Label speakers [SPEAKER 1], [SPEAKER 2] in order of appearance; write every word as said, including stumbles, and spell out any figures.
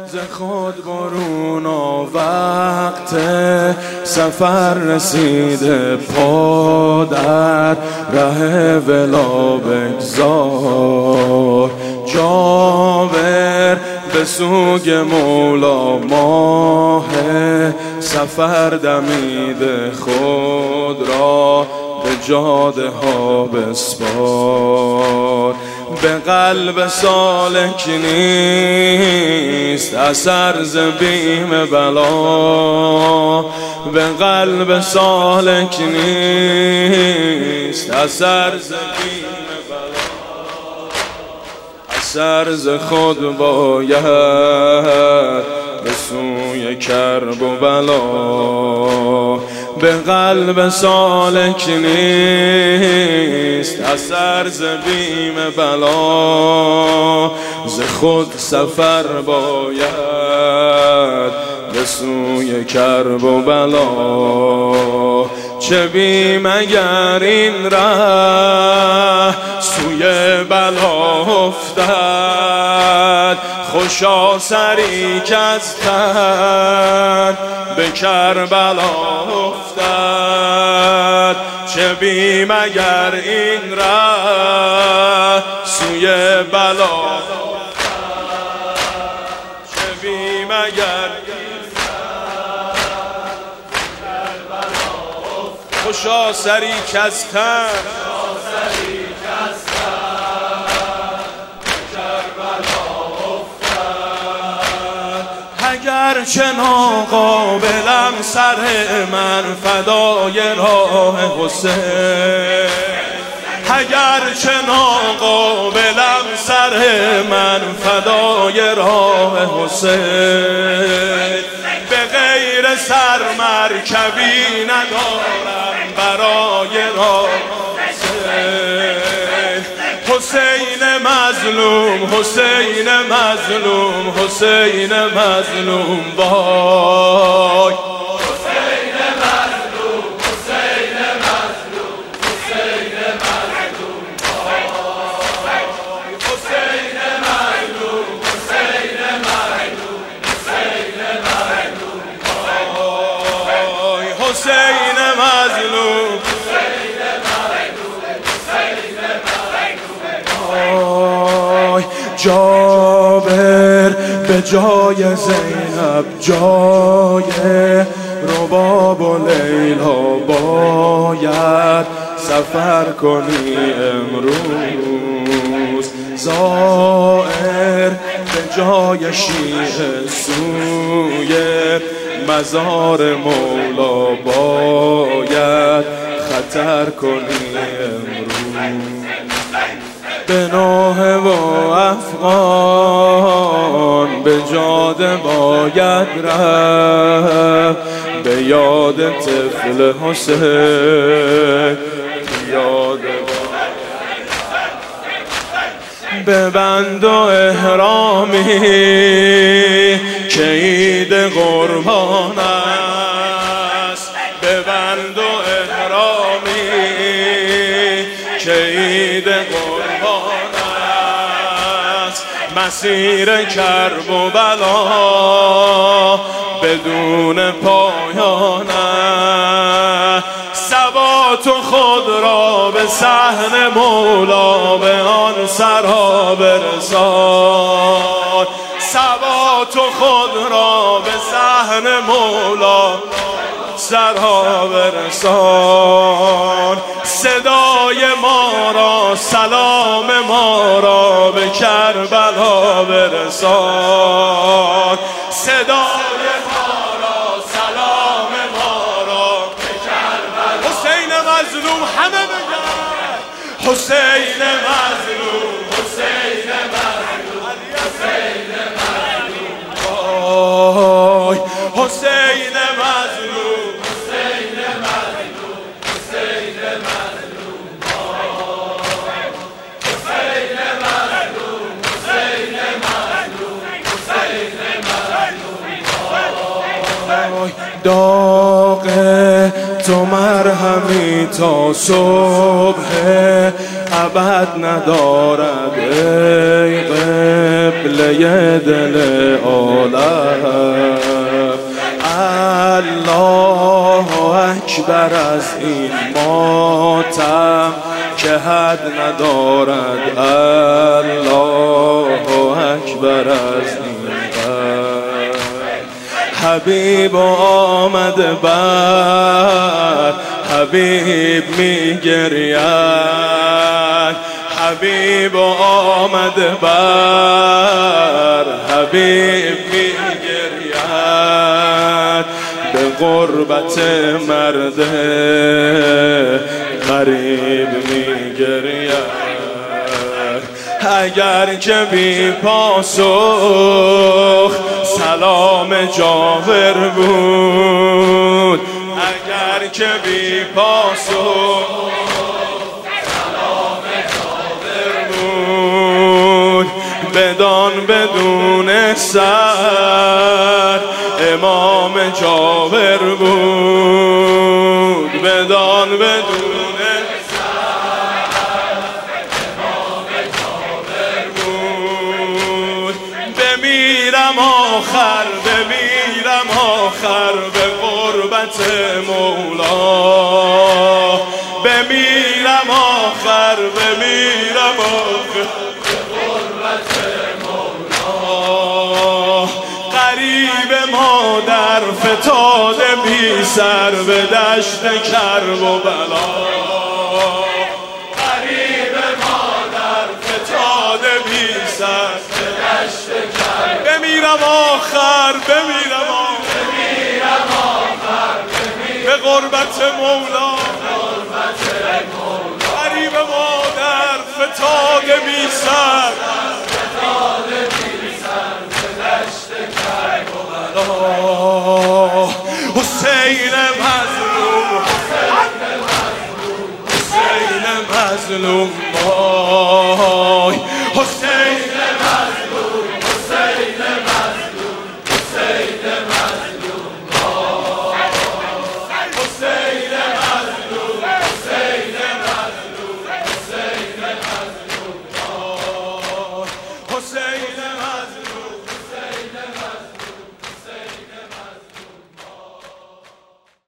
[SPEAKER 1] ز خود برونا وقت سفر رسیده، پا در ره ولا بگذار. جابر به سوگ مولا، ماه سفر دمیده، خود را به جاده ها بسپار. به قلب سالک نیست اثر ز بیم بلا، به قلب سالک نیست اثر ز بیم بلا. اثر ز خود باید به سوی کرب و بلا، به قلب سالک نیست اثر ز بیم بلا. ز خود سفر باید به سوی کرب و بلا. چه بیم اگر این ره سوی بلا افتد، خوشا سری که از تن به کربلا افتد. چه بیم اگر این ره سوی بلا افتد، چه بیم اگر این ره خوشا سری که از تن اگر چه ناقابلم سر من فدای راه حسین، اگر چه ناقابلم سر من فدای راه حسین. به غیر سر مرکبی ندارم برای راه حسین. حسین مظلوم، حسین مظلوم، حسین مظلوم وای.
[SPEAKER 2] حسین مظلوم، حسین مظلوم، حسین مظلوم وای. حسین مظلوم، حسین مظلوم، حسین مظلوم وای.
[SPEAKER 1] حسین مظلوم، جابر به جای زینب جای رباب و لیلا باید سفر کنی امروز. زائر به جای شیعه سوی مزار مولا باید خطر کنی امروز. به نوحه و افغان به جاده باید رفت، به یاد طفل حسین یاد ببند و احرامی که عید قربان است. ببند و احرامی که عید قربان است. مسیر کرب و بلا بدون پایان است. ثبات خود را به صحن مولا به آن سرها برسان. ثبات خود را به صحن مولا سرها برسان. صدای ما را، سلام ما را به کربلا برسان. صدای ما را، سلام ما را به کربلا. حسین مظلوم همه بگن، حسین مظلوم، حسین مظلوم، حسین مظلوم وای. حسین مظلوم، داغ تو مرهمی تا صبح ابد ندارد ای قبله دل عالم. الله اکبر از این ماتم که حد ندارد. الله اکبر از این غم. حبیب آمد بر حبیب می گرید. حبیب آمد بر حبیب می گرید. به غربت مرد غریب می گرید. اگر که بی پاسخ سلام جاور بود. اگر که بی پاسخ سلام جاور بود. بدان بدون سر امام جاور بود. بدان بدون سر امام جاور بود. بمیرم آخر بمیرم آخر به قربت مولا. بمیرم آخر بمیرم آخر به قربت مولا. غریب مادر فتاده بی سر به دشت کرب و بلا. غریب مادر فتاده بی سر به دشت کرب. بمیرم آخر بمیرم آخر به قربت مولا. غریب مادر فتاده بی سر حسین مظلوم حسین مظلوم وای. حسین مظلوم حسین مظلوم حسین مظلوم